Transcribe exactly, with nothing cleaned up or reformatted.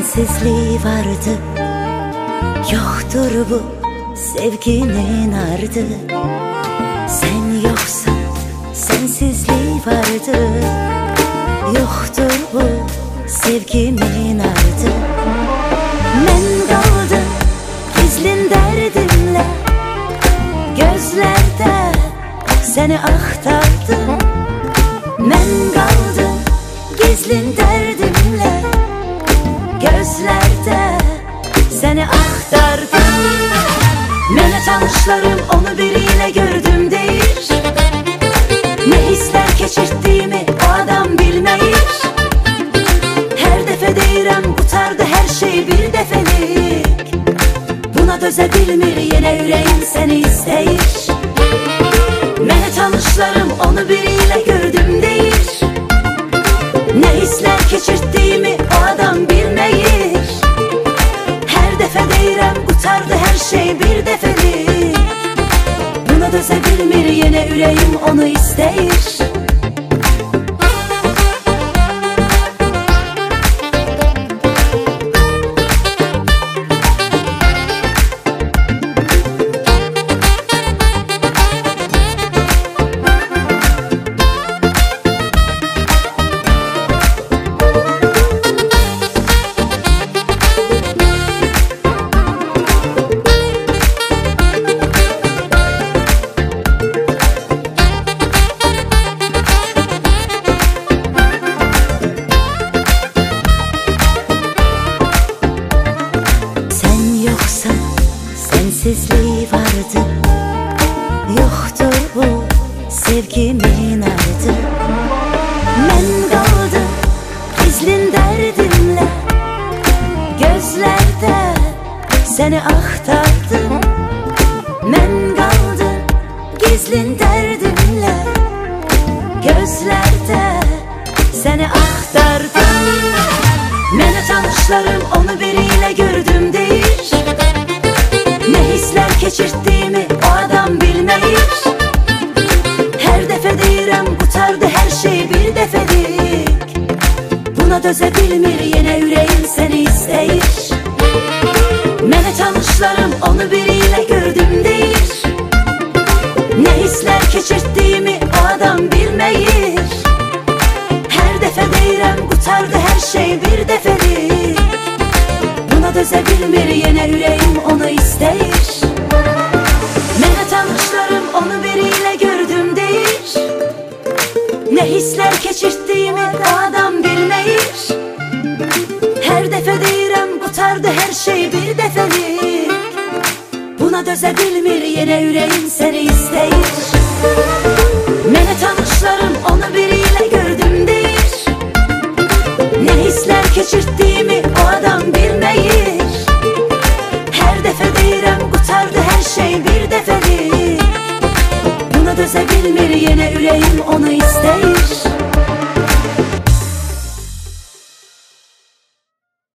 sensizliği vardı. Yoktur bu sevginin ardı. Sen yoksan sensizliği vardı. Yoktur bu sevgimin ardı. Men kaldım gizlin derdimle, gözlerde seni aktardım. Men kaldım gizlin derdimle, gözlerde seni aktardım. Mene tanışlarım onu biriyle gördüm deyir. Ne hisler geçirttiğimi o adam bilmeyir. Her defa deyirəm qutardı her şey bir defelik. Buna döze bilmir yine yüreğim seni isteyir. Mene tanışlarım onu biriyle gördüm deyir. Ne hisler geçirttiğimi o adam bilmeyir. Her defa deyirəm qutardı her şey bir defelik. Buna döze bilmir yine yüreğim onu isteyir. Sensizliği vardı. Yoktur bu sevgimin ardı. Men kaldım gizlin derdimle, gözlerde seni aktardım. Men kaldım gizlin derdimle, gözlerde seni aktardım. Mene tanışlarım onu biriyle gördüm deyir. Ne hisler geçirttiğimi o adam bilmeyir. Her defa deyirəm qutardı her şey bir defelik. Buna döze bilmir yine yüreğim seni isteyir. Mene tanışlarım onu biriyle gördüm deyir. Ne hisler geçirttiğimi o adam bilmeyir. Her defa deyirəm qutardı her şey bir defelik. Buna döze bilmir yine yüreğim onu isteyir. Mene tanışlarım onu biriyle gördüm deyir. Ne hisler geçirttiğimi o adam bilmeyir. Her defa deyirəm qutardı her şey bir defelik. Buna döze bilmir yine yüreğim seni isteyir. Mene tanışlarım onu biriyle gördüm deyir. Ne hisler geçirttiğimi o adam bilmeyir. Her defa deyirəm qutardı her şey bir defelik. Buna döze bilmir yine yüreğim onu isteyir.